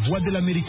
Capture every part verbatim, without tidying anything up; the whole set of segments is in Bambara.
Voix de l'Amérique.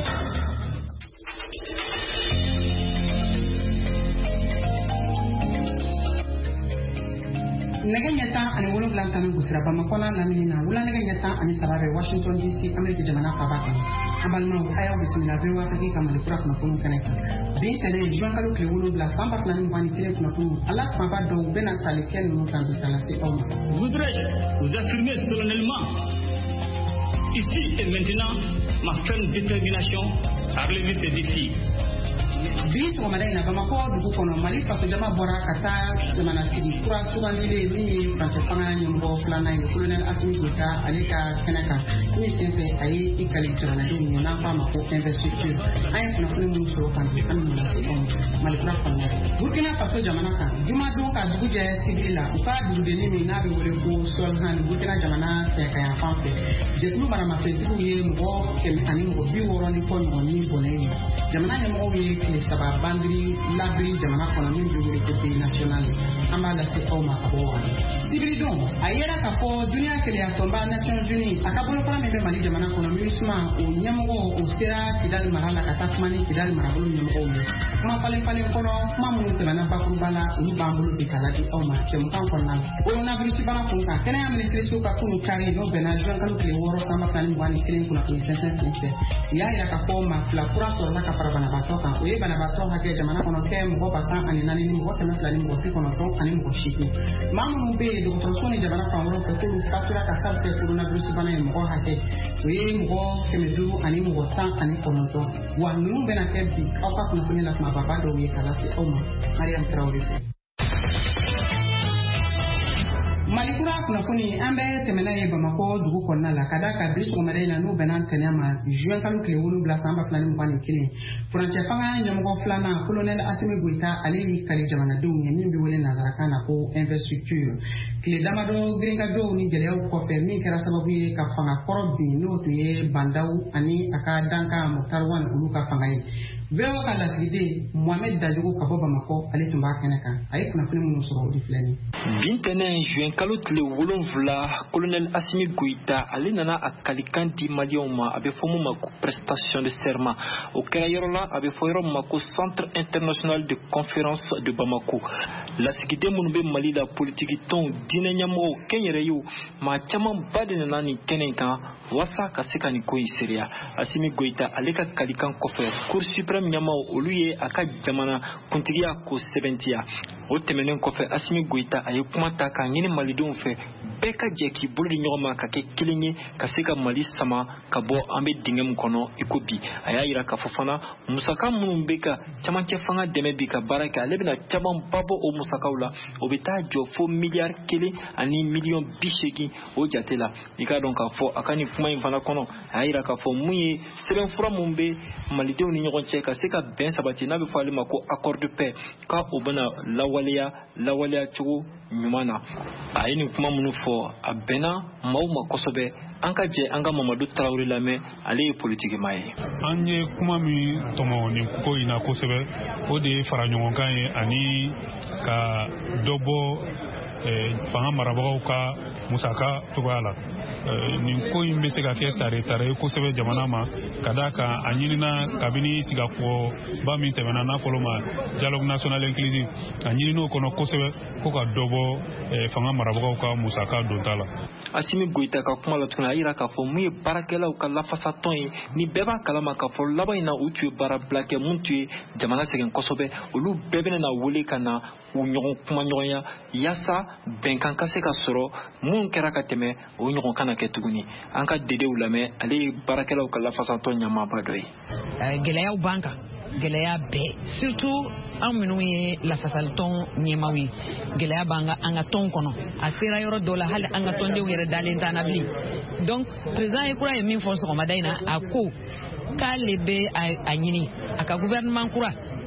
Naganyata ani wolo blanca no gusira ba makona lamina wala naganyata ani sababe Washington D C America jamana kabaka abalma ayo bismillah be wa kaki kamali kura kuna kunu kaneka be tane juan kalu kle wolo bla samba plan bani kile kuna kunu ala ma ba do bena tale ken no kan bisala se on. Voudrais vous affirmer solennellement ici et maintenant ma ferme détermination à relever ces défis. Bis ko madai na Bamako dugu kono Mali parce que jama bora kata semana kidi kura sugandile ni France fana nyombo flana ni colonel Assimi Goïta alika Kanaka ni sempe ayi ikali tsana ni na fa mako infrastructure ay kuna kuna mu so kan an na se on Mali kura fana Burkina Faso jamana ka juma do ka dugu je civila ufa dugu de ni na be wole ko sol han Burkina jamana te ka ya fampe je tulu mara ma fe dugu ye mo ke ani mo bi woro ni ko ni bonai jamana ne mo wi le saba bandri labri jamana kono min jogori côté national amala se oma abo sibiri don ayera ka fo dunia kele atomba Nations Unies akabolo para mebe Mali jamana kono misma o nyamgo o sera kidal marala katafmani kidal marabulu nyamgo kuma pale pale kono kuma mu tebana bakuru bala ni bambulu bikalati oma chemkan kono o na bri tibara kunka kene ya ministre suka kunu kari no bena juan kalu kele woro kama kani mwani kele kuna kunsensen sinse ya ira ka fo ma fla kura so na ka para bana batoka o ye bana batoka hake jamana kono ke mbo batan ani nani ni mbo kana flani mbo ti kono ton ani mbo shiki mamu mbe do to soni jamana kono ko ko fatura ka sabte coronavirus bana mbo hake o ye mbo kemedu ani mbo tan ani kono ton wa nu bena ke bi opa kono kuni la ma baba do ye kala se oma Mariam Traoré Malikura kuna kuni ambe temena ye Bamako dugu konna la kada ka biso marena no benan tenema juin kalu kle wulu bla samba plan mbani kile frontier fanga nyamgo flana colonel Assimi Goïta ali kali jamana du nyemi bi wole nazarakana ko infrastructure kile damado gringa do ni gele ko fe min kera sababu ye ka fanga korobi no to ye bandau ani aka danka mutarwan ulu ka fanga ye Veo ka laslide Mohamed Dajogo ka boba mako ale tumba keneka ay kuna fili mun soro di flani bintene juin kalot le wolonvla colonel Assimi Goïta ale nana akalikan di malion ma abe fomu mako prestation de serment au Kerayola abe foyro mako centre international de conférence de Bamako la sikide munube Mali la politique ton dinanyamo kenyere yo ma chama badene nani kenenka wasa kaseka ni ko Syria Assimi Goïta ale ka kalikan kofer cour suprême nyama oluye aka jamana kuntigia ko seventia o temenen ko fe Assimi Goïta ayi kuma ta ka ngini malidon fe beka jeki buldi nyoma ka ke kilinyi kaseka Mali sama ka bo ambe dingem kono ikobi aya ira ka fofana musaka mun beka chamanche fanga deme bika baraka lebina chaban babo o musaka ula o beta jo fo milliard kele ani million bisheki o jatela ika donc ka fo akani kuma infana kono aya ira ka fo muye seben fura mumbe malidon ni nyokonche kaseka ben sabati na be fali mako accord de paix ka obana lawalia lawalia chugo nyumana ayini kuma munu fo abena mauma kosobe anka je anga Mamadou Traoré lame ale politique mai anye kuma mi tomo ni ko ina kosobe o de faranyon kan ani ka dobo eh fanga marabako ka musaka tugala ni ko imbe se ka ke tare tare ko sebe jamana ma kadaka anyina kabini siga ko ba mi temena na foloma dialogue national inclusive anyino kono ko sebe ko ka dobo fanga marabako ka musaka dontala Assimi Goïta ka kuma la tuna ira ka fo mu barakela ka la fasaton ni beba kala ma ka fo laba ina utu bara blake muntu jamana segen kosobe olu bebena na wole kana u nyogon kuma nyoya yasa benkan ka se ka soro mun kera ka teme o nyogon kana ke tuguni anka dede ulame ale barakela ka la fasaton nyama badoy geleya banka geleya be surtout an minnu ye lafasalton ɲɛmawi gɛlɛya b'an an ka tɔn kɔnɔ a sera yɔrɔ dɔ la hali an ka tɔndenw yɛrɛ dalen t'an na bilen donc président ye kura ye min fɔ sɔgɔmada in na a ko k'ale bɛ a ɲini a ka gouvernement kura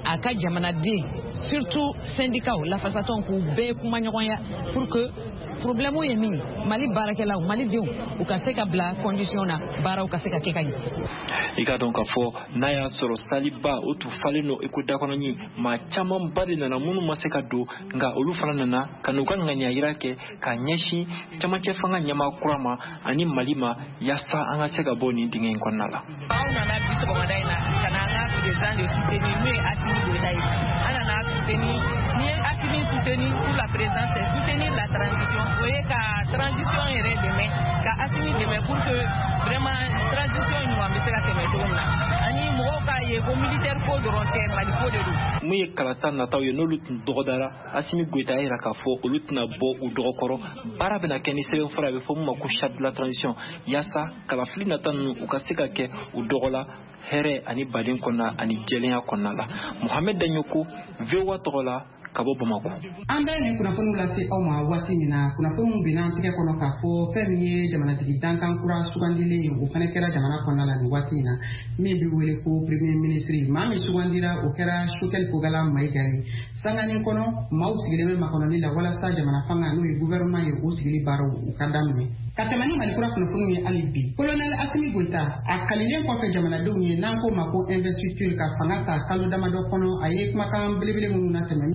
a ka jamanaden surtout syndicat la façon ko be kuma ɲɔgɔnya pour que problème ye min Mali baarakɛlaw Mali denw u ka se ka bila condition na baaraw ka se ka kɛ ka ɲɛ. I ka dɔn ka fɔ n'a y'a sɔrɔ saliba o tun falen no eko dakɔnɔ ɲi maa caman ba de nana minnu ma se ka don nka olu fana nana ka n'u ka ŋaniya yira kɛ ka ɲɛsin camancɛ fanga ɲɛmaa kura ma ani Mali ma yaasa an ka se ka bɔ nin dingɛ in kɔnɔna la. Aw nana bi sɔgɔmada in na ka na an ka président de soutenir n'o ye Assimi Goïta ye an nana soutenir ni ye Assimi soutenir pour la présidence c'est soutenir la transition o ye ka transition yɛrɛ dɛmɛ ka Assimi dɛmɛ pour que vraiment transition ɲuman bɛ se ka tɛmɛ cogo min na ani mɔgɔw k'a ye ko militaire ko dɔrɔn tɛ Mali ko de don. Mun ye kalata nataw ye n'olu tun dɔgɔdara Assimi Goïta y'a jira k'a fɔ olu tɛna bɔ u dɔgɔkɔrɔ baara bɛna kɛ ni sɛbɛnfura a bɛ fɔ mun ma ko charte de la transition yaasa kalafili nata ninnu u ka se ka kɛ u dɔgɔla hɛrɛ ani baden kɔnɔna ani jɛlenya kɔnɔna la. Mohamed Danyoko V O A tɔgɔ la ka bɔ Bamako. An bɛ nin kunnafoniw lase aw ma waati min na kunnafoniw binna an tɛgɛ kɔnɔ k'a fɔ fɛn min ye jamanatigi dankan kura sugandilen o fana kɛra jamana kɔnɔna la nin waati in na min bɛ wele ko premier ministre maa min sugandira o kɛra Sukɛli Kogala Mayiga ye sanganin kɔnɔ maaw sigilen bɛ makɔnɔli la walasa jamana fanga n'o ye gouvernement ye o sigili baaraw u ka daminɛ ka tɛmɛ ni Mali kura kunnafoniw ye hali bi colonel Assimi Goïta a kalilen kɔfɛ jamanadenw ye n'an ko ma ko investiture ka fanga ta kalo damadɔ kɔnɔ a ye kumakan belebele minnu na tɛmɛ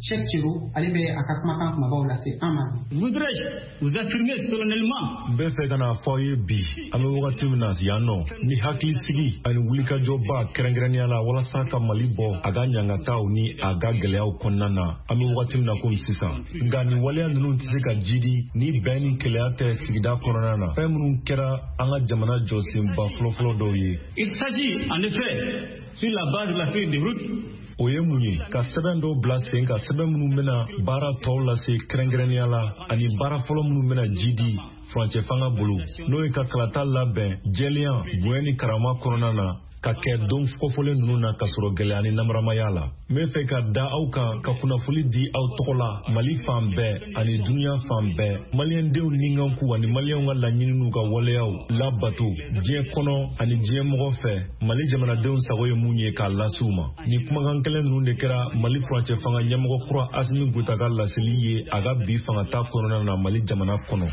Voudrais-je vous affirmer solennellement bɛɛ fɛ ka na fɔ aw ye bi an bɛ wagati min na yan nɔ ni hakili sigi ani wulikajɔba kɛrɛnkɛrɛnnenya la walasa ka Mali bɔ a ka ɲangataw ni a ka gɛlɛyaw kɔnɔna na an bɛ wagati min na komi sisan nka nin waleya ninnu tɛ se ka jidi ni bɛn ni kɛlɛya tɛ sigida kɔnɔna na fɛn minnu kɛra an ka jamana jɔsenba fɔlɔfɔlɔ dɔw ye. Il s'agit en effet sur la base de la feuille de route o ye mun ye ka sɛbɛn dɔw bila sen ka sɛbɛn minnu bɛna baara tɔw lase kɛrɛnkɛrɛnnenya la ani baara fɔlɔ minnu bɛna jidi furancɛ fanga bolo n'o ye ka kalata labɛn jɛlenya bonya ni karama kɔnɔna na ka kɛ don kɔfɔlen ninnu na ka sɔrɔ gɛlɛya ni namaramaya la. N bɛ fɛ ka da aw kan ka kunnafoni di aw tɔgɔ la Mali fan bɛɛ ani duniya fan bɛɛ maliyɛndenw nikanku ani maliyɛnw ka laɲini n'u ka waleyaw labato diɲɛ kɔnɔ ani diɲɛ mɔgɔ fɛ Mali jamanadenw sago ye mun ye k'a lase u ma. Ni kumakan kɛlɛ ninnu de kɛra Mali furancɛ fanga ɲɛmɔgɔ kura Assimi Goïta ka laseli ye a ka bi fangata kɔnɔna na Mali jamana kɔnɔ.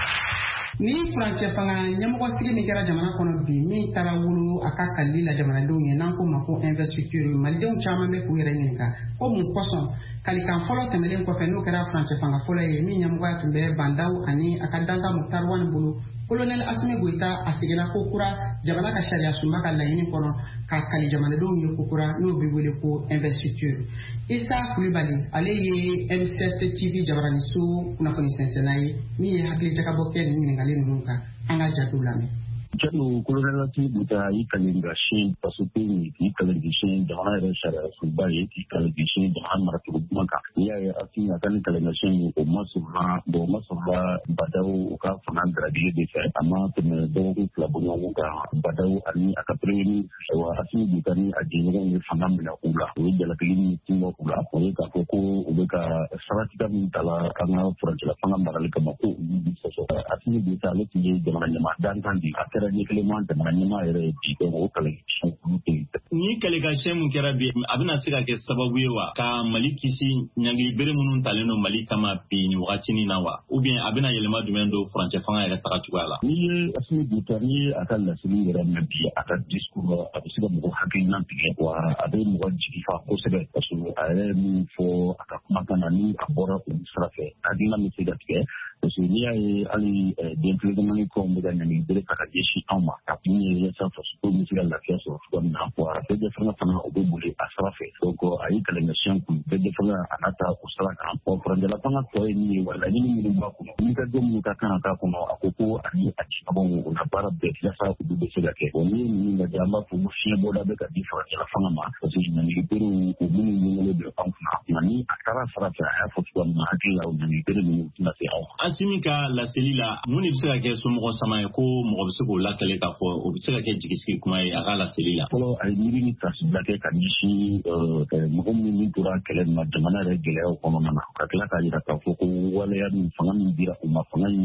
Ni furancɛ fanga ɲɛmɔgɔ sigi min kɛra jamana kɔnɔ bi min taara wolo a ka kalili la jamanadenw ye n'an ko ma ko investiture malidenw caman bɛ k'u yɛrɛ ɲininka ko mun kosɔn kalikan fɔlɔ tɛmɛlen kɔfɛ n'o kɛra furancɛ fanga fɔlɔ ye min ɲɛmɔgɔya tun bɛ Bandaw ani a ka danka Muktar Wani bolo colonel Assimi Goïta a seginna ko kura jamana ka sariya sunba ka laɲini kɔnɔ ka kali jamanadenw ye ko kura n'o bɛ wele ko investiture. Isa Kulibali ale ye M sept T V jabaraniso kunnafoni sɛnsɛnna ye min ye hakili jagabɔ kɛ nin ɲininkali ninnu kan an ka jatow lamɛn. Jalo colonel Assimi Goïta yi kalingashin pasupini yi kalingashin jamana yɛrɛ sariya sunba ye yi kalingashin jamana maracogo ɲuman kan n'i y'a ye Assimi a ka nin kalingashin o ma sɔrɔla bon o ma sɔrɔla Badaw u ka fanga garabili de fɛ a ma tɛmɛ dɔgɔkun fila bɔ ɲɔgɔn kan Badaw ani a ka premier ministre wa Assimi Goïta ni a jɛɲɔgɔnw ye fanga minɛ u la o ye jalakili min tinbɔ u la o ye k'a fɔ ko u bɛ ka saratika min ta la an ka furancɛla fanga marali kama ko olu bi sɔsɔ Assimi Goïta ale tun ye jamana ɲɛmaa dankan di a kɛra ni keleman jamana ɲɛmaa yɛrɛ ye bi dɔn o kalangasiyɛn olu tɛ yen. Ni kalangasiyɛn mun kɛra bi a bɛna se ka kɛ sababu ye wa ka Mali kisi ɲangili bere minnu talen don Mali kama bi ni wagati na wa ou bien a bɛna yɛlɛma jumɛn don furancɛ fanga yɛrɛ taga cogoya la. Ni ye Assimi Goïta ni a ka laseli yɛrɛ mɛn bi a ka discours a bɛ se ka mɔgɔ hakilina tigɛ wa a bɛ mɔgɔ jigi fa kosɛbɛ parce que a yɛrɛ min fɔ a ka kumakan na ni a bɔra o sira fɛ hakilina bɛ se ka tigɛ parce que n'i y'a ye hali den filɛdamani kɔn bɛ ka ɲangili bere ta ka ɲɛsin anw ma ka kun ye yasa faso ko bɛ se ka lafiya sɔrɔ cogoya min na wa bɛɛ fanga fana o bɛ boli a sira fɛ donc a ye kalangasiyɛn kun bɛɛ fanga a n'a ta o sira kan wa furancɛla fanga tɔ ye min ye wa laɲini minnu b'a kɔnɔ ni ka don minnu ka kan ka k'a kɔnɔ a ko ko ani a cibagaw o na baara bɛɛ yasa olu bɛ se ka kɛ o ni ninnu lajɛ an b'a fɔ ko fiɲɛ bɔda bɛ ka di furancɛla fanga ma parce que ɲangili berew o minnu ɲɛngolen bɛ anw kunna nka ni a taara sira fɛ a y'a fɔ cogoya min na hakili la o ɲangili bere ninnu tɛna se anw ma. Assimi ka laseli la mun de bɛ se ka kɛ somɔgɔ sama ye ko mɔgɔ bɛ se k'o lakale k'a fɔ o bɛ se ka kɛ jigisigi kuma ye a ka laseli la. Fɔlɔ a ye miiri ni tasibila kɛ ka ɲɛsin mɔgɔ minnu tora kɛlɛ ma jamana yɛrɛ gɛlɛyaw kɔnɔna na ka tila k'a jira k'a fɔ ko waleya min fanga min dira u ma fanga in ye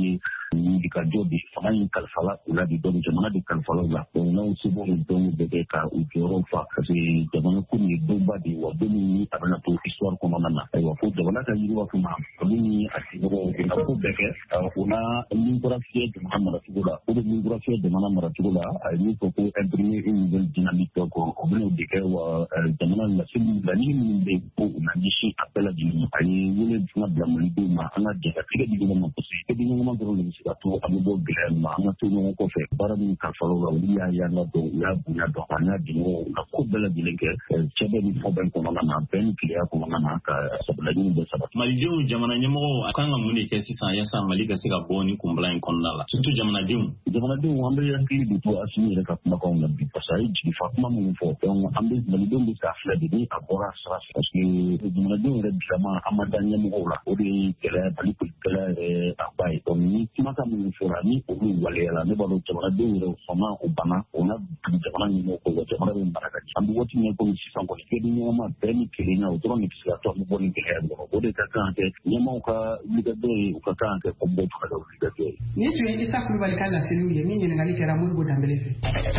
ni ka jɔ bi fanga in kalifala u la bi dɔn jamana de kalifala u la donc n'aw se b'o dɔn bɛɛ kɛ ka u jɔyɔrɔ fa parce que jamana ko nin ye donba de wa don min a bɛna to histoire kɔnɔna na ayiwa fo jamana ka yiriwa kuma olu ni a sigiyɔrɔ u na ko bɛɛ kɛ o na min kura fiyɛ jamana maracogo la o de min kura fiyɛ jamana maracogo la a ye min fɔ ko imprimer une nouvelle dynamique donc o bɛna o de kɛ wa jamana laseliw laɲini minnu bɛ ko u na ɲɛsin a bɛɛ lajɛlen a ye wele fana bila malidenw ma an ka jɛ ka tigɛ di ɲɔgɔn ma parce que tigɛ di ɲɔgɔn ma dɔrɔn de bɛ se ka to an bɛ bɔ gɛlɛya ma an ka to ɲɔgɔn kɔfɛ baara min kalifala la olu y'a y'an ka dɔn u y'a bonya dɔn an y'a di ɲɔgɔn u ka ko bɛɛ lajɛlen kɛ cɛ bɛ ni fɔ bɛn kɔnɔna na bɛɛ ni tiliya kɔnɔna na ka sabulaɲini bɛ sabati. Malidenw jamana ɲɛmɔgɔw a kan ka mun de kɛ sisan yasa Mali ka se ka bɔ ni kunbala in kɔnɔna la surtout jamanadenw. Jamanadenw an bɛ hakili de to Asimi yɛrɛ ka kumakanw na bi parce que a ye jigi fa kuma minnu fɔ donc an bɛ Malidenw bɛ k'a filɛ de ni a bɔra sira fɛ parce que jamanadenw yɛrɛ bilama an ma da ɲɛmɔgɔw la o de ye gɛlɛya Mali gɛlɛya yɛrɛ a ba ye donc ni kumakan minnu fɔra ni olu waleyala ne b'a dɔn jamanadenw yɛrɛ fama o bana o na jamana ɲɛmɔgɔw ko wa jamana bɛ mara ka di an bɛ waati min komi sisan kɔni kɛ di ɲɔgɔn ma bɛɛ ni kelenya o dɔrɔn de bɛ se ka to an bɛ bɔ ni gɛlɛya kɔnɔ o de ka kan kɛ ɲɛmɔgɔw ka wulikajɔ ye u ka kan kɛ ko bɛɛ faga ka wulikajɔ ye. Ni tun ye Isa Kulubali ka laseliw ye min ɲininkali kɛra Modibo Dambele fɛ.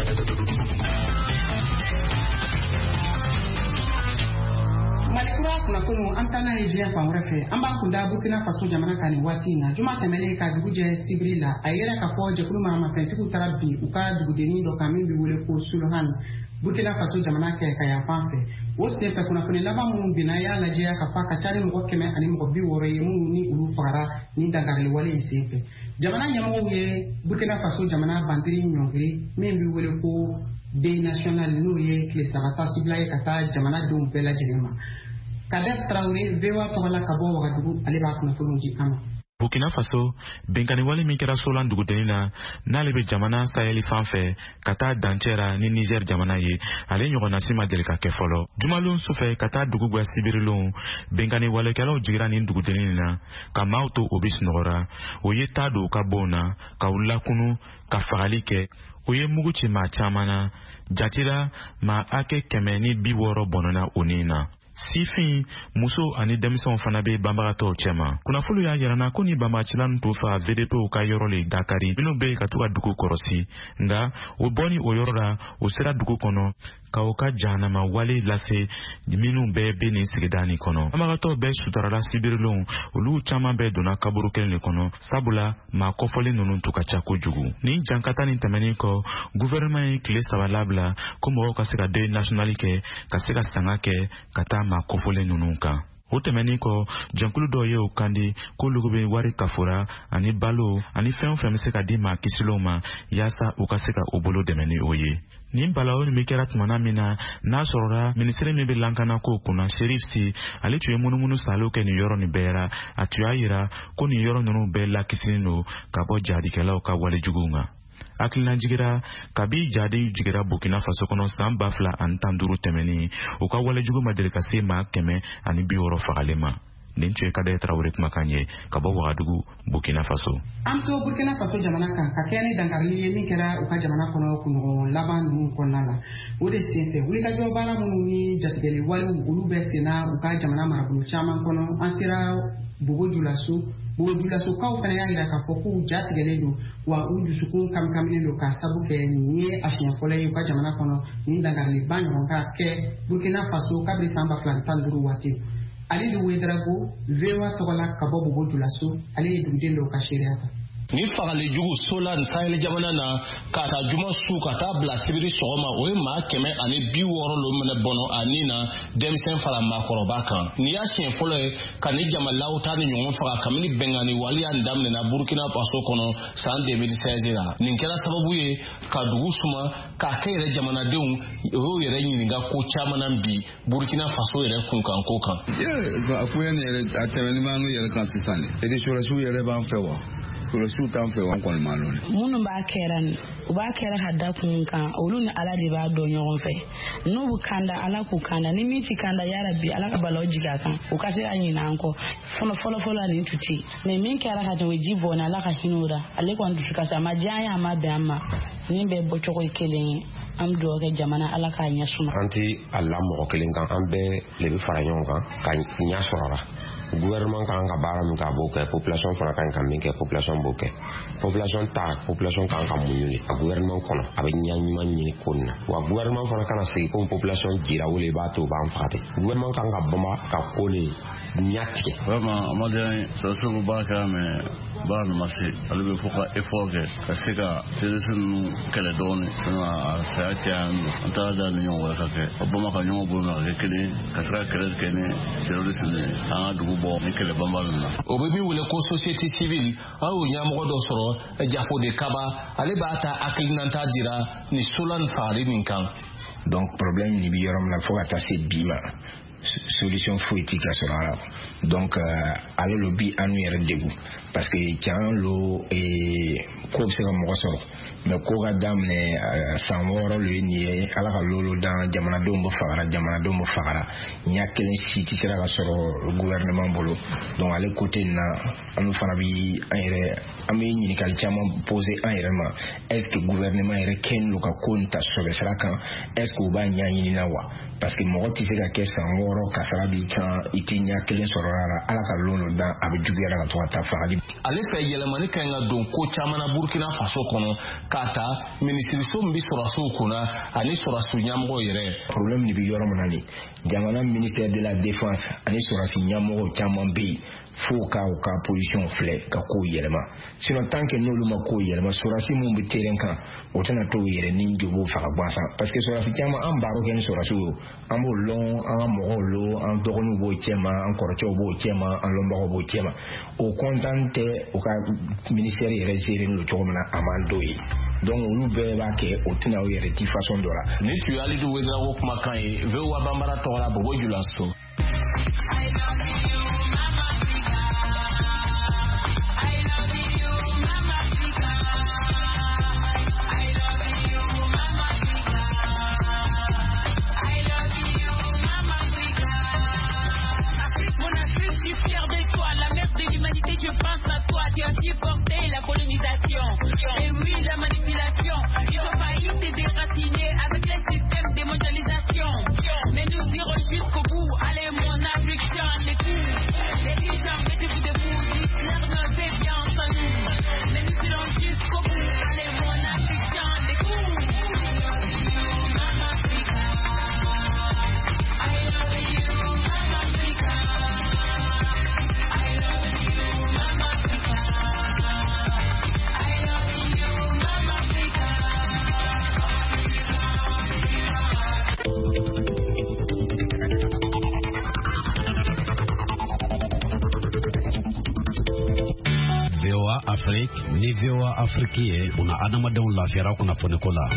Malikura kunnafoni an taa n'a ye diɲɛ fan wɛrɛ fɛ an b'an kun da Burkina Faso jamana kan nin waati in na juma tɛmɛnen ka dugu jɛ sibiri la a yɛrɛ k'a fɔ jɛkulu maramafɛntigiw taara bi u ka dugudennin dɔ kan min bɛ wele ko Sulohan Burkina Faso jamana kɛ ka yafan fɛ o senfɛ kunnafoni laban minnu binna y'a lajɛ ka fɔ ka ca ni mɔgɔ kɛmɛ ani mɔgɔ bi wɔɔrɔ ye minnu ni olu fagara ni dankarili wale in senfɛ jamana ɲɛmɔgɔw ye Burkina Faso jamana bantiri ɲɔngiri min bɛ wele ko Deuil national n'o ye tile saba tasibila ye ka taa jamanadenw bɛɛ lajɛlen ma Kader Traoré V O A tɔgɔ la ka bɔ Wagadugu ale b'a kunnafoniw di an ma. Burkina Faso bɛnkani wale min kɛra Solan dugudennin na n'ale bɛ jamana Saheli fan fɛ ka taa dancɛra ni Niger jamana ye ale ɲɔgɔnna si ma deli ka kɛ fɔlɔ jumalon sufɛ ka taa dugu gwa sibirilon bɛnkani walekɛlaw jigira nin dugudennin na ka maaw to o bi sunɔgɔra o ye taa don u ka bonw na ka u lakunu ka fagali kɛ o ye mugu ci maa caman na jatira maa hakɛ kɛmɛ ni bi wɔɔrɔ bɔnɔna o nin na sifin muso ani denmisɛnw fana bɛ banbagatɔw cɛma kunnafoni y'a yirana ko ni banbagacilan to fa V D P u ka yɔrɔ le dakari minnu bɛ ka to ka dugu kɔrɔsi nka o bɔni o yɔrɔ la o sera dugu kɔnɔ ka u ka jahanama wale lase minnu bɛɛ bɛ nin sigida nin kɔnɔ banbagatɔw bɛɛ sutarala sibirilonw olu caman bɛɛ donna kaburu kelen de kɔnɔ sabula maa kɔfɔli ninnu tun ka ca kojugu nin jankata nin tɛmɛnen kɔ gouvernement ye tile saba labila ko mɔgɔw ka se ka deuil national kɛ ka se ka sanga kɛ ka taa maa kɔfɔlen ninnu kan o tɛmɛnen kɔ jɛnkulu dɔw ye o kandi k'olu bɛ wari kafora ani balo ani fɛn o fɛn bɛ se ka di maa kisilenw ma yaasa u ka se ka o bolo dɛmɛ ni o ye nin balawo min kɛra tumana min na n'a sɔrɔla minisiri min bɛ lankana ko kunna Sherif Si ale tun ye munumunu salo kɛ nin yɔrɔ nin bɛɛ la a tun y'a yira ko nin yɔrɔ ninnu bɛɛ lakisilen don ka bɔ jadikɛlaw ka walejuguw ma hakilina jigira kabi jadi jigira Burkina Faso kɔnɔ san ba fila ani tan duuru tɛmɛnen u ka walejugu ma deli ka se maa kɛmɛ ani bi wɔɔrɔ fagalen ma nin tun ye Kader Traoré kumakan ye ka bɔ Wagadugu Burkina Faso. An to Burkina Faso jamana kan ka kɛ ni dankarili ye min kɛra u ka jamana kɔnɔ kunɲɔgɔn laban ninnu kɔnɔna la o de senfɛ wulikajɔ baara minnu ni jatigɛli walew olu bɛ senna u ka jamana marabolo caman kɔnɔ an sera Bogo Julaso Bogo Julasokaw fana y'a jira k'a fɔ k'u jatigɛlen don wa u dusukun kamikaminen don k'a sabu kɛ nin ye a siɲɛ fɔlɔ ye u ka jamana kɔnɔ nin dankariliba ɲɔgɔn ka kɛ Burkina Faso kabiri san ba fila ni tan duuru waati Ale de Ouedraogo V O A tɔgɔ la ka bɔ Bogo Julaso ale ye duguden dɔw ka seereya ta. Ni fagali jugu Solan Sahel jamana na ka taa juma su ka taa bila sibiri sɔgɔma o ye maa kɛmɛ ani bi wɔɔrɔ lo minɛ bɔnɔ ani na denmisɛn fara maakɔrɔba kan ni y'a siɲɛ fɔlɔ ye ka ni jamalaw ta ni ɲɔgɔn faga kabini bɛnkanni waleya daminɛna Burkina Faso kɔnɔ san deux mille seize la nin kɛra sababu ye ka dugu suma k'a kɛ yɛrɛ jamanadenw o y'o yɛrɛ ɲininka ko caman na bi Burkina Faso yɛrɛ kunkan ko kan. A ko ye yɛrɛ a tɛmɛni b'an yɛrɛ kan sisan de édition yɛrɛ b'an fɛ wa minnu b'a kɛra ni u b'a kɛra ka da kun kan olu ni Ala de b'a dɔn ɲɔgɔn fɛ n'u b'u kanda Ala k'u kanda ni min ti kanda yarabi Ala ka balaw jigin a kan u ka se ka ɲinɛ an kɔ fɔlɔ fɔlɔ fɔlɔ nin tun tɛ mais min kɛra ka tɛmɛ ji bɔnna Ala ka hinɛ o la ale kɔni dusu kasi a ma diya an ye a ma bɛn an ma nin bɛɛ bɔcogo ye kelen ye an bɛ dugawu kɛ jamana Ala k'a ɲɛ suma an tɛ a la mɔgɔ kelen kan an bɛɛ de bɛ fara ɲɔgɔn kan ka ɲɛ sɔrɔ a la gouvernement kan ka baara min ka b'o kɛ population fana kan ka min kɛ population b'o kɛ population ta population kan ka mun ɲini a gouvernement kɔnɔ a bɛ ɲɛ ɲuman ɲini ko nin na wa gouvernement fana kana sigi ko population jira wele i b'a to b'an faga ten gouvernement kan ka bama ka ko le ɲa tigɛ vraiment Amadou sɔrɔsiw bɛ baara kɛ mais baara nin ma se ale bɛ fɔ ka effort kɛ ka se ka terrorisme ninnu kɛlɛ dɔɔnin sinon a saya caya an taara da ni ɲɔgɔn wɛrɛ ka kɛ o bama ka ɲɔgɔn bolo ka kɛ kelen ka se ka kɛlɛ kɛ ni terrorisme ni an ka dugu bɔ ni kɛlɛ banbali ninnu na o bɛ min wele ko société civile an y'o ɲɛmɔgɔ dɔ sɔrɔ Jafo de Kaba ale b'a ta hakilinata dira ni Solan fagali nin kan donc problème ni bi yɔrɔ min na fo ka taa se bi ma solution foyi ti ka sɔrɔ a la donc ale lo bi anu yɛrɛ degun parce que can lo ko bɛ se ka mɔgɔ sɔrɔ mais ko ka daminɛ san wɔɔrɔ lo ye nin ye ala ka lolo dan jamanadenw bɛ fagara jamanadenw bɛ fagara ɲɛ kelen si ti sera ka sɔrɔ gouvernement bolo donc ale côté nin na anu fana bi an yɛrɛ an bɛ ɲininkali caman poser an yɛrɛ ma est ce que gouvernement yɛrɛ kɛlen do ka ko nin ta sɔbɛ sira kan est ce que u b'a ɲɛɲini na wa parce que mɔgɔ tɛ se ka kɛ san wɔɔrɔ kasara b'i kan i tɛ ɲɛ kelen sɔrɔ a la ala ka lolo dan a bɛ juguyara ka to ka taa fagali ale fɛ yɛlɛmani ka ɲi ka don ko caman na Burkina Faso kɔnɔ k'a ta minisiriso min bɛ sɔrɔsiw kunna ani sɔrɔsi ɲɛmɔgɔ yɛrɛ problème de bɛ yɔrɔ min na nin jamana ministère de la défense ani sɔrɔsi ɲɛmɔgɔ caman bɛ yen fo ka u ka position filɛ ka ko yɛlɛma sinon tant que n'olu ma ko yɛlɛma sɔrɔsi mun bɛ terrain kan o tɛna to yɛrɛ ni jogo faga gansan parce que sɔrɔsi caman an baro kɛ ni sɔrɔsiw ye an b'o lɔn an ka mɔgɔw lo an dɔgɔninw b'o cɛma an kɔrɔkɛw b'o cɛma an lɔnbagaw b'o cɛma o kontan tɛ u ka ministère yɛrɛ gérer n'o cogo min na a man d'o ye donc olu bɛɛ b'a kɛ o tɛna o yɛrɛ di façon dɔ la ni tun ye Alidu Wederawogo kumakan ye V O A Banbara tɔgɔ la Bobo Julaso Je pense à toi, tu as supporté la colonisation. Et oui, la manipulation. Ils ont failli te déraciner avec les systèmes de mondialisation. Mais nous irons jusqu'au bout. Allez, mon Africain, les coups. Les dirigeants, mettez-vous debout. Hitler ne fait bien sans nous. Mais nous irons jusqu'au bout. Allez, mon Africain, les coups. Mama Africa. I love you, Mama Africa. V O A Afrique ni V O A Afrique ye una adamadenw lafiyara kunnafoni ko la.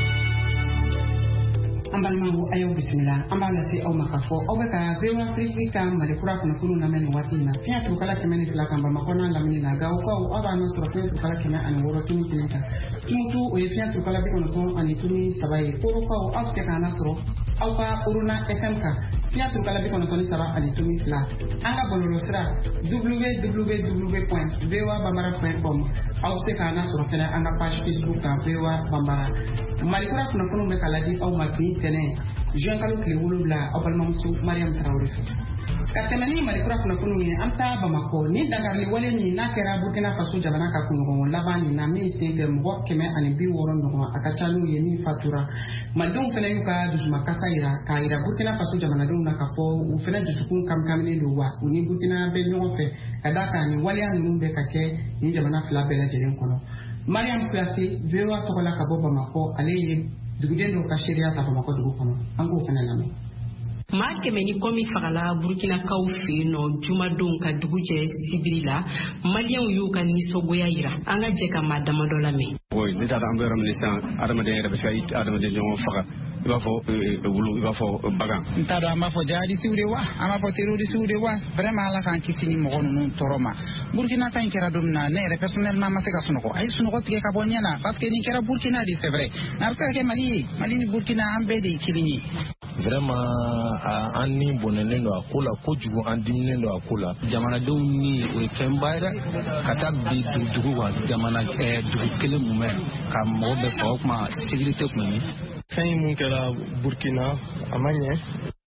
An balimaw a y'aw bisimila an b'a lase aw ma k'a fɔ aw bɛ ka V O A Afrique ka Malikura kunnafoniw lamɛn nin waati in na fiɲɛ turukala kɛmɛ ni fila kan Bamakɔ n'a lamini na Gawokaw aw b'a ɲɛ sɔrɔ fiɲɛ turukala kɛmɛ ani wɔɔrɔ tuni kelen kan Tumutu o ye fiɲɛ turukala bi kɔnɔntɔn ani tuni saba ye Korokaw aw bɛ se k'an lasɔrɔ aw ka Uruna F M kan fiɲɛ turukala bi kɔnɔntɔn ni saba ani tuni fila an ka bɔlɔlɔsira w w w point v o a banbara point com aw bɛ se k'an lasɔrɔ fɛnɛ an ka page Facebook kan V O A Banbara Malikura kunnafoniw bɛ ka ladi aw ma bi tɛnɛn juin kalo tile wolonwula aw balimamuso Mariam Tarawele fɛ ka tɛmɛ ni Malikura kunnafoniw ye an taa Bamakɔ ni dangarili wale min n'a kɛra Burkina Faso jamana ka kunɲɔgɔn laban nin na min sen fɛ mɔgɔ kɛmɛ ani bi wɔɔrɔ ɲɔgɔn a ka ca n'u ye min fatura malidenw fɛnɛ y'u ka dusumakasa yira k'a yira Burkina Faso jamanadenw na k'a fɔ u fɛnɛ dusukun kamikaminen don wa u ni Burkina bɛ ɲɔgɔn fɛ ka d'a kan nin waleya ninnu bɛ ka kɛ nin jamana fila bɛɛ lajɛlen kɔnɔ Mariam Kuyate V O A tɔgɔ la ka bɔ Bamakɔ ale ye duguden dɔw ka seereya ta Bamakɔ dugu kɔnɔ an k'o fɛnɛ lamɛn maa kɛmɛ ni kɔ min fagala Burkinakaw fɛ yen nɔ jumadon ka dugu jɛ sibiri la maliyɛnw y'u ka nisɔngoya yira an ka jɛ ka maa damadɔ lamɛn. ne t'a dɔn an bɛ yɔrɔ min sisan adamaden yɛrɛ bɛ se ka adamaden ɲɔgɔn faga i b'a fɔ wulu i b'a fɔ bagan. n t'a dɔn an b'a fɔ jihadisiw de wa an b'a fɔ terrorisiw de wa vraiment ala k'an kisi ni mɔgɔ ninnu tɔɔrɔ ma Burkina ta in kɛra don min na ne yɛrɛ personnellement ma se ka sunɔgɔ a ye sunɔgɔ tigɛ ka bɔ ɲɛ na parce que nin kɛra Burkina de c'est vrai nka a bɛ se ka kɛ Mali ye Mali ni Burkina an bɛɛ de ye kelen ye. vraiment an ni bɔnɛnen don a ko la kojugu an diminen don a ko la jamanadenw ni o ye fɛnba ye dɛ ka taa bi dugu kan jamana dugu kelen mun bɛ ka mɔgɔ bɛɛ faga o kuma sécurité tun bɛ min. fɛn in mun kɛra Burkina a ma ɲɛ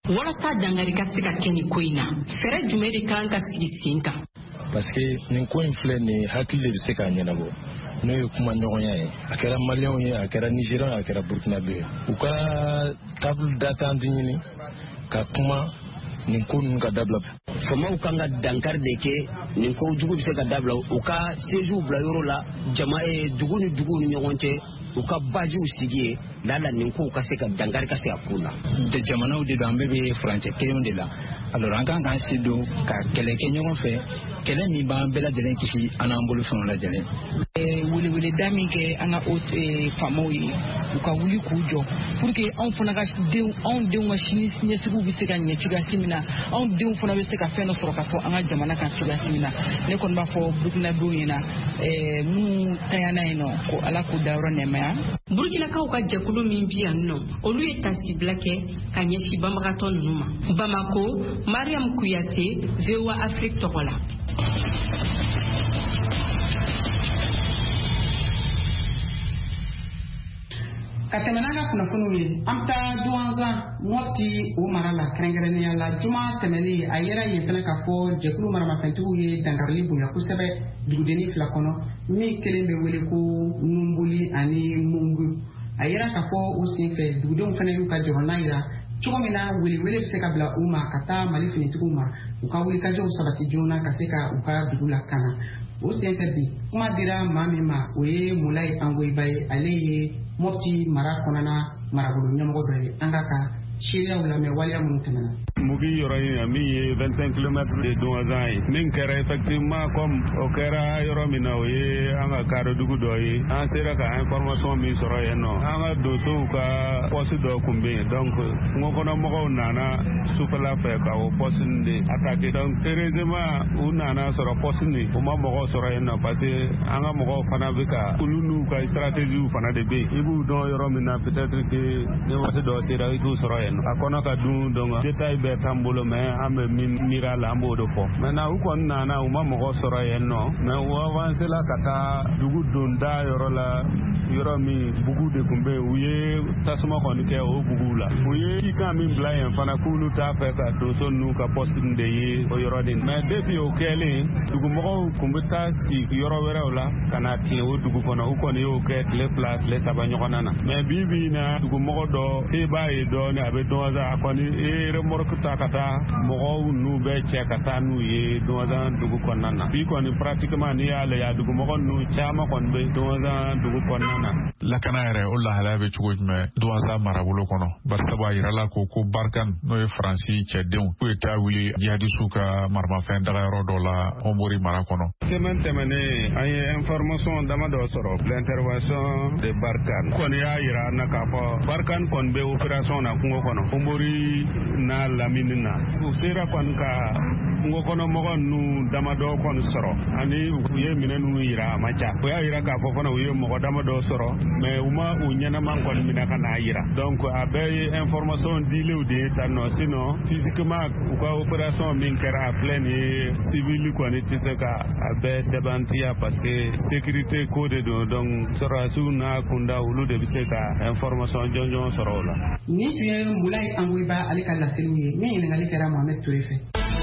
walasa dangari ka se ka kɛ nin ko in na fɛrɛ jumɛn de kan ka sigi sen kan parce que nin ko in filɛ nin hakili de bɛ se k'a ɲɛnabɔ n'o ye kuma ɲɔgɔnya ye a kɛra maliyɛnw ye a kɛra nigérian ye a kɛra burkinabé ye u ka table d'attente ɲini ka kuma nin ko ninnu ka dabila famaw kan ka dankari de kɛ nin ko jugu bɛ se ka dabila u ka siège bila yɔrɔ la jama dugu ni dugu ni ɲɔgɔn cɛ u ka baziw sigi ye lala nin ko ka se ka dankari ka se a ko la jamanaw de don an bɛɛ bɛ furancɛ kelen de la alors an kan k'an si don ka kɛlɛ kɛ ɲɔgɔn fɛ kɛlɛ min b'an bɛɛ lajɛlen kisi an n'an bolo fɛnw lajɛlen welewele da min kɛ an ka faamaw ye u ka wuli k'u jɔ pour que anw fana ka denw anw denw ka sini ɲɛsigiw bɛ se ka ɲɛ cogoya min na anw denw fana bɛ se ka fɛn dɔ sɔrɔ ka fɔ an ka jamana kan cogoya min na ne kɔni b'a fɔ burukinabenw ɲɛna minnu tanyana yen nɔ ko ala k'u dayɔrɔ nɛɛmaya burkinakaw ka jɛkulu min bi yan nɔ olu ye tasibila kɛ ka ɲɛsin banbagatɔ ninnu ma bamako mariam kuyate V O A Afrique tɔgɔ la ka tɛmɛ n'an ka kunnafoniw ye an bɛ taa duwanza mɔti o mara la kɛrɛnkɛrɛnnenya la juma tɛmɛlen a yɛrɛ yen fɛnɛ k'a fɔ jɛkulu maramafɛntigiw ye dankarili bonya kosɛbɛ dugudenni fila kɔnɔ min kelen bɛ wele ko numboli ani mungu a yɛrɛ k'a fɔ o senfɛ dugudenw fɛnɛ y'u ka jɔrɔna yira cogo min na welewele bɛ se ka bila u ma ka taa mali finitigiw ma u ka wulikajɔw sabati joona ka se ka u ka dugu la kana o senfɛ bi kuma dira maa min ma o ye Mulayi Angoyiba ye ale ye Mopti mara kɔnɔna marabolo ɲɛmɔgɔ dɔ ye an ka ka seereyaw lamɛn waleya minnu tɛmɛna mugi yɔrɔ in min ye vingt-cinq kilomètres de Douazan ye min kɛra effectivement comme o kɛra yɔrɔ min na o ye an ka kaaradugu dɔ ye an sera ka information min sɔrɔ yen nɔ an ka donsow ka poste dɔ kun bɛ yen donc kungokɔnɔmɔgɔw nana sufɛla fɛ ka o poste nin de attaquer donc heureusement u nana sɔrɔ poste nin u ma mɔgɔw sɔrɔ yen nɔ parce que an ka mɔgɔw fana bɛ ka olu n'u ka stratégie fana de bɛ yen i b'u dɔn yɔrɔ min na peut-être que ni waati dɔ sera i t'u sɔrɔ yen nɔ a kɔnɔ ka dun donc détail bɛɛ t'an bolo mais an bɛ min miiri a la an b'o de fɔ maintenant u kɔni nana u ma mɔgɔ sɔrɔ yen nɔ mais u avancé la ka taa dugu don da yɔrɔ la yɔrɔ min bugu de tun bɛ yen u ye tasuma kɔni kɛ o bugu la u ye cikan min bila yen fana k'olu t'a fɛ ka donso n'u ka poste de ye o yɔrɔ de mais depuis o kɛlen dugumɔgɔw kun bɛ taa sigi yɔrɔ wɛrɛw la ka na tiɲɛ o dugu kɔnɔ u kɔni y'o kɛ tile fila tile saba ɲɔgɔnna na mais bi bi na dugumɔgɔ dɔ se b'a ye dɔɔnin a bɛ dɔnza a kɔni e remorque ta ka taa mɔgɔw n'u bɛ cɛ ka taa n'u ye dɔnza dugu kɔnɔna na bi kɔni pratiquement n'i y'a lajɛ a dugumɔgɔ n'u caman kɔni bɛ dɔnza dugu kɔnɔna na lakana yɛrɛ o lahalaya bɛ cogo jumɛn dɔnza marabolo kɔnɔ barisabu a yirala ko ko barkan n'o ye faransi cɛdenw k'u ye taa wuli jihadisiw ka maramafɛn dagayɔrɔ dɔ la Honbori mara kɔnɔ semaine tɛmɛnen an ye information dama dɔ sɔrɔ l'intervention de Barkan kɔni y'a yira an na k'a fɔ Barkan kɔni bɛ opération na kungo kɔnɔ Honbori n'a lamini na u sera kɔni ka kungo kɔnɔ mɔgɔ ninnu damadɔ kɔni sɔrɔ ani u ye minɛ ninnu yira a ma ca o y'a yira k'a fɔ fana u ye mɔgɔ damadɔ sɔrɔ mais u ma u ɲɛnaman kɔni minɛ ka n'a yira donc a bɛɛ ye information dilenw de ye tan nɔ sinon physiquement u ka opération min kɛra a filɛ nin ye civil kɔni tɛ se ka a bɛɛ sɛbɛntiya parce que sécurité ko de don donc sɔrɔdasiw n'a kunda olu de bɛ se ka information jɔnjɔn sɔrɔ o la. Nin tun ye Mulayi Angoyiba ale ka laseliw ye min ɲininkali kɛra Mohamed Ture fɛ.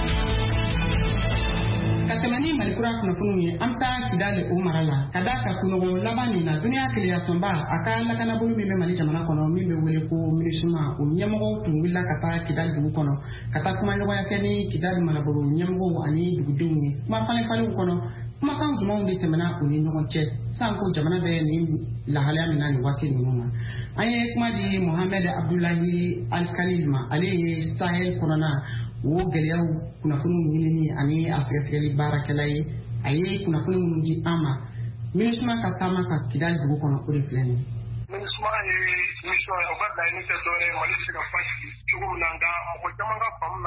Ka tɛmɛ ni Malikura kunnafoniw ye an bɛ taa Kidali o mara la ka d'a kan kunɲɔgɔn laban nin na duniya kelenya tɔnba a ka lakanabolo min bɛ Mali jamana kɔnɔ min bɛ wele ko MINUSMA o ɲɛmɔgɔw tun wulila ka taa Kidali dugu kɔnɔ ka taa kuma ɲɔgɔnya kɛ ni Kidali marabolo ɲɛmɔgɔw ani dugudenw ye kuma falen falenw kɔnɔ kumakan jumɛnw de tɛmɛna u ni ɲɔgɔn cɛ san ko jamana bɛ nin lahalaya min na nin waati ninnu na an ye kuma di Mohamed Abdullahi Alkalil ma ale ye Sahel kɔnɔna o gɛlɛyaw kunnafoniw ɲinini ani a sɛgɛsɛgɛli baarakɛla ye a ye kunnafoni minnu di an ma MINUSMA ka taama ka Kidali dugu kɔnɔ o de filɛ nin ye. MINUSMA ye mission ye o ka laɲini tɛ dɔwɛrɛ ye Mali se ka basigi cogo min na nka mɔgɔ caman ka faamu na ko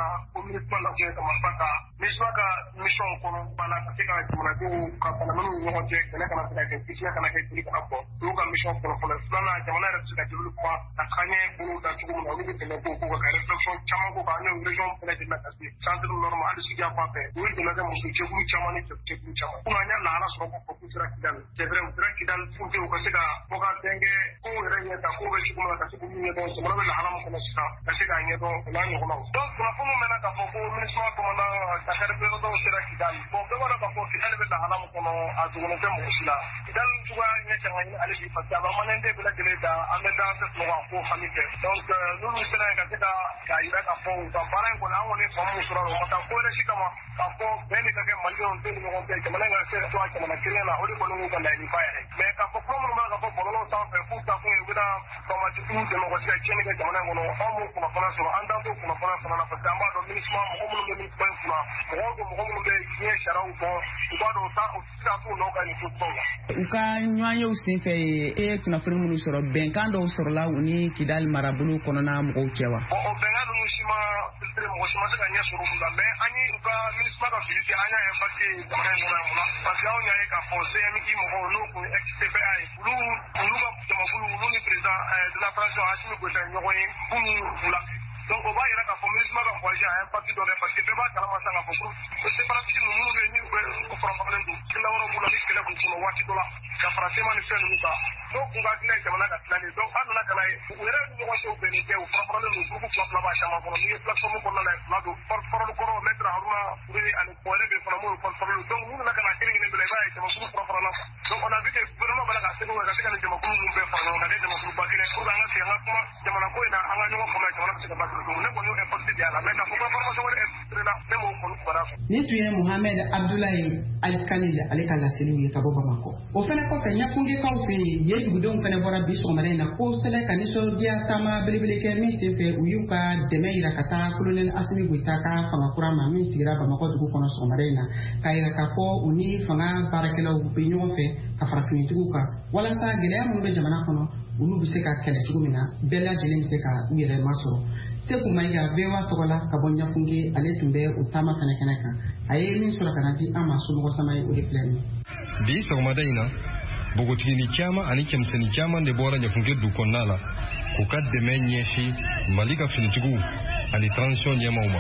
ministre la ke kama fata ministre ka mission kono bala ka ka jamana do ka bala no no je kana kana ka ke kisna kana ke kili ka ko do ka mission kono kono sana jamana ra ka julu ko ta kanye ko da chugo mo ni ke ko ko ka reflection chama ko ka ne region pele de na kasi centre normal adi sigia pa pe oui de la mo su chugo chama ni ke ku chama kuna nya la ala so ko ko sira kidan ke bre utra kidan fu ke ko se ka ko ka tenge ko re ne ta ko be chugo mo ka se ku ni do so mo la ala mo ko sa ka se ka ni do na ni ko no donc na fu mo mena ka ko ministre ko na ka ka re do sira kidan ko be wala ka ko ki ele be la ala mo ko no a du no ke mo sila kidan chugo nya changa ni ale bi fa ta ba manende be la gele da ande da se mo ko famille donc nous nous sera ka se ka ka ira ka ko ta para ko na woni ko mo sura ko ta ko re shi kama ka ko be ni ka ke mali on te mo ko te ke mala se to a ke mala kile na odi ko no ko la ni fa ere me ka ko ko mo ka ko bolo ta fe fu ta ko e da ko ma ti tu de mo ko se ke ni ke mala ko no o mo ko ma ko na so anda to ko ma ko na so na fa ta ba do ministre mo ko mo ni ko fu na ko ko mo mo be ni shara ko ba do ta o ta ko no ka ni fu to ka nwanyo usin fe e tuna furu mu soro ben kan do soro la uni kidal marabulu kono na mo cewa o benga no shima filtre mo shima se kanya soro mu da me ani ka ministre ka filti anya e fasi da me ngona ngona fasi o nya e ka force mi ki mo ko no ko X T P I lu lu ka mo bulu lu ni president de la France a chimi ko tan nyoko ni bulu la donc on va y aller comme ministre ka voyager un parti de parce que ba kala ma sanga ko c'est pas si nous nous ni ko problème du kila woro bulu ni kala ko no wati dola ka France man fait nous ka donc on va dire que mana ka tlani donc aduna kala wera ni ko so be ni ke o problème du groupe club la ba chama ko ni plateforme ko la la do for for ko mettre haruna oui ani ko le be fona mo ko for donc nous na kana kiri ni be ba e ko ko for la donc on a vu que vraiment bala ka se ko ka se ka ni mo ko mo be fa no ka de mo ko ba kire ko nga se nga kuma jamana ko ina anga no ko ma jamana se ka ba ko ne ko no e fa ya la me ka ko formation wala e la me mo ko bara ni tuye Mohamed Abdoulaye Alkanile aleka la selu ka boba mako o fene ko fe nyafunge ka o fe ye dugudon fene bora bi so mare na ko sele ka ni so dia tama belebele ke mi se fe uyuka deme ira kata kolonel Asimi Goita ka fanga kura ma mi sira ba mako dugu kono so mare na ka ira ka ko uni fanga barakela u be nyon fe ka farafini tuguka wala sa gele mun be jamana kono unu bi se ka kele tugumina bella jelen se ka uyere maso Seku Maiga bewa togola ka bonya fungi ale tumbe utama kana kana kan aye min sura kana di ama su mo sama o de plani bi so madaina bogotini ni chama ani kemseni chama de bora nya fungi du konala ko kadde menyeshi malika finitigu ani transition nya mauma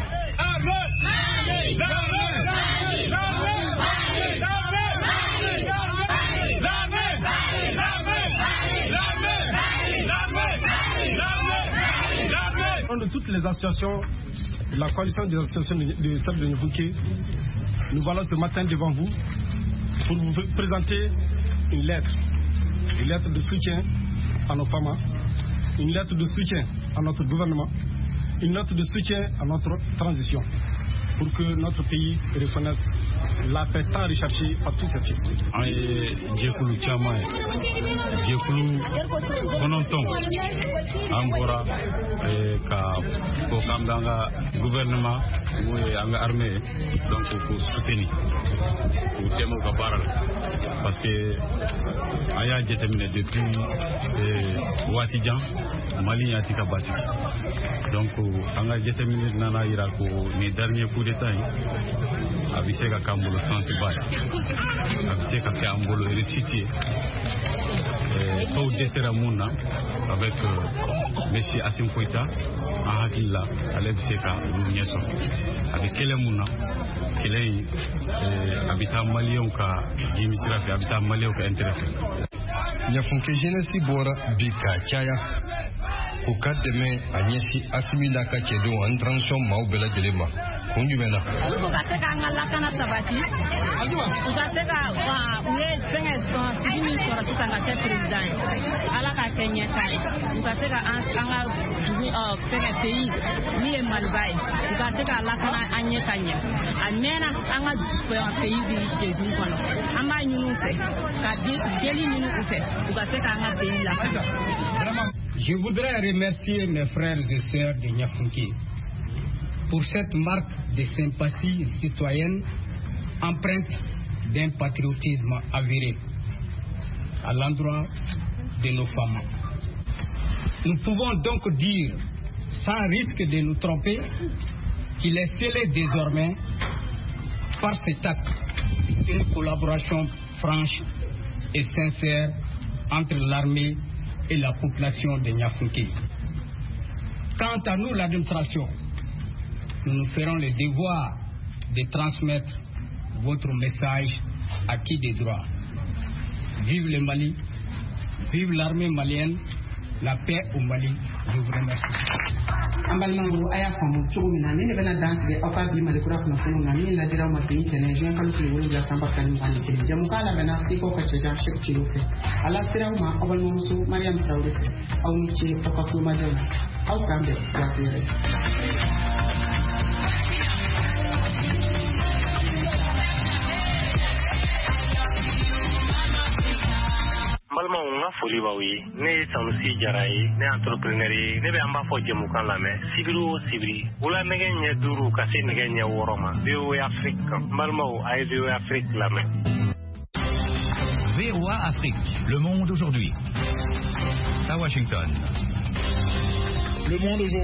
de toutes les associations, la coalition des associations de Stade de Nyafouké, nous voilà ce matin devant vous pour vous présenter une lettre, une lettre de soutien à nos femmes, une lettre de soutien à notre gouvernement, une lettre de soutien à notre transition, pour que notre pays reconnaisse la paix tant recherchée par tous ces fils. Aye jekulu chama jekulu kononton ambora ka ko kamdanga gouvernement ou anga armée donc pour soutenir pour temo ka baral parce que aya jetemine depuis watijan mali yati ka basi donc anga jetemine nana ira ko ni dernier coup d'état abiseka kambolo sensible abiseka kambolo récité au dessert muna avec monsieur Assimi Goita en hakilla alebiseka lunyeso avec kele muna kele habita malien ka jimi sirafi habita malien ka intéressé Nyafunke jeunesse bora bika chaya ko kademe anyesi Assimi la ka chedo en transition maubela jelema kunjumena ukateka ngala kana sabati ukateka wa uye senga so simi so rasanga ke president ala ka kenya kai ukateka anga ni o senga tei ni malbai ukateka ala kana anye kanya amena anga kwa tei bi je ni kono amba nyunu fe ka deli nyunu fe ukateka anga tei la kana. Je voudrais remercier mes frères et sœurs de Nyafouké pour cette marque de sympathie citoyenne empreinte d'un patriotisme avéré à l'endroit de nos femmes. Nous pouvons donc dire, sans risque de nous tromper, qu'il est scellé désormais par cet acte une collaboration franche et sincère entre l'armée et la population de Niafunké. Quant à nous, l'administration, nous nous ferons le devoir de transmettre votre message acquis des droits. Vive le Mali, vive l'armée malienne, la paix au Mali. Je vous remercie. Ambalmango aya famu cogo min na ne bɛna dan sigi aw ka bi malikura kunnafoniw na min ladiraw ma bi ntɛnɛn juin kalo tile wolonwula san ba fila ni mugan ni kelen jamukan labɛnna sikaw ka cɛjan sek kilo fɛ a lasiraw ma aw balimamuso mariam tarawele fɛ aw ni ce aw ka kulomajɔw la aw k'an bɛn waati wɛrɛ. balima n ka foli b'aw ye ne ye sanusi jara ye ne ye entrepreneur ye ne bɛ an b'a fɔ jɛmukan lamɛn sibiri o sibiri wula nɛgɛ ɲɛ duuru ka se nɛgɛ ɲɛ wɔɔrɔ ma V O A Afrique kan n balimaw a ye V O A Afrique lamɛn. V O A Afrique, le monde aujourd'hui. À Washington. Le monde aujourd'hui.